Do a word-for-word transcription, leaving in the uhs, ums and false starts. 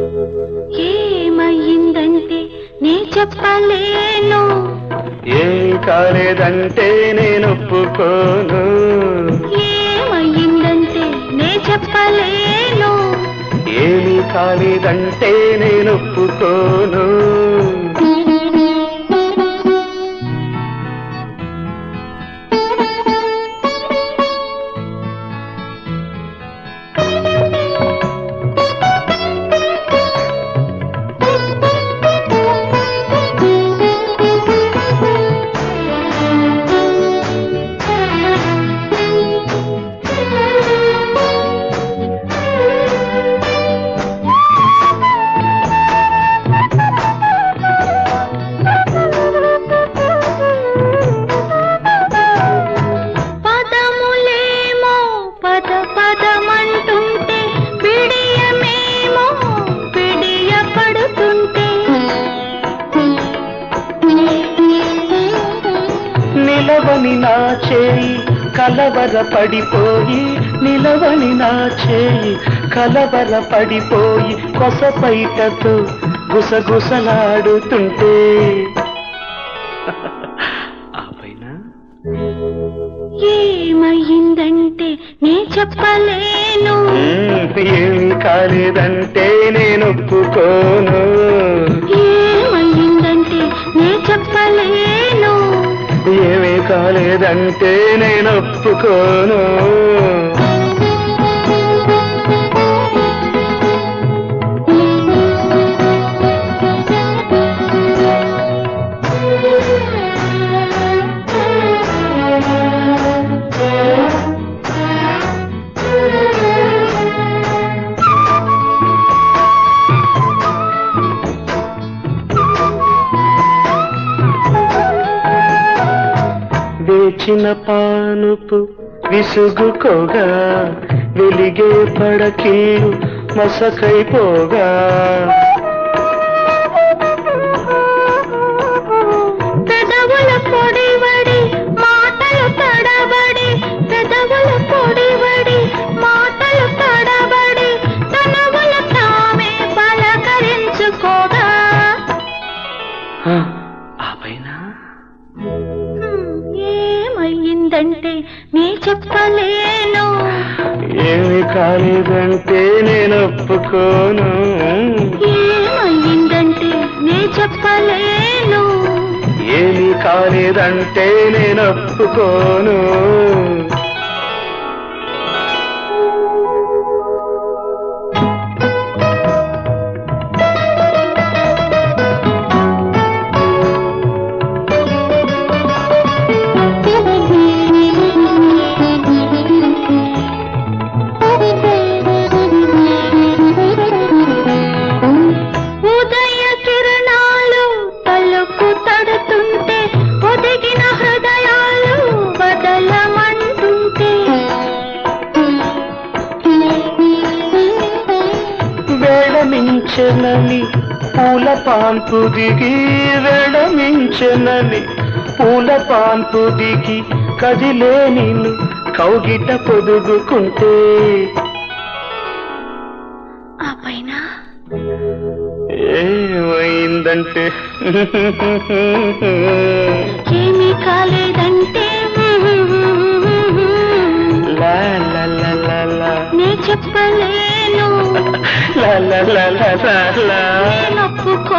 ఏమయ్యిందంటే నే చెప్పలేను, ఏమి కాలేదంటే నేను ఒప్పుకోను. ఏమయ్యిందంటే నే చెప్పలేను, ఏమి కాలేదంటే నేను ఒప్పుకోను. నిలవని నా చేయి కలవర పడిపోయి, నిలవని నా చేయి కలవర పడిపోయి, కొసపైటతో గుసగుసలాడుతుంటే ఏమయ్యిందంటే నే చెప్పలేను, ఏమి కాలేదంటే నేను ఒప్పుకోను. ఏమయ్యిందంటే నే చెప్పలేను, ఏమీ కాలేదంటే నేను ఒప్పుకోను. వేచిన పానుపు విసుగుకోగా, వెలిగే పడకీలు మసకైపోగా, పెదవుల పొడివడి మాటలు తడబడి, పెదవుల పొడివడి మాటలు తడబడి, తనవుల తామే పలకరించుకోగా, ఆ పైన ఏమయ్యిందంటే నే చెప్పలేను, ఏమి కాలేదంటే నేను ఒప్పుకోను. ఏమయ్యిందంటే నే చెప్పలేను, ఏమి కాలేదంటే నేను ఒప్పుకోను. వేళమించెనని పూల పాన్పు దిగి, వేళమించెనని పూల పాన్పు దిగి, కదిలే నిన్ను కౌగిట పొదుగుకుంటే ఆ పైన ఏమైందంటే ఏమీ కాలేదంటే లా లా లా లా లా నే చెప్పలేను, లా లా లా లా లా నేను ఒప్పుకో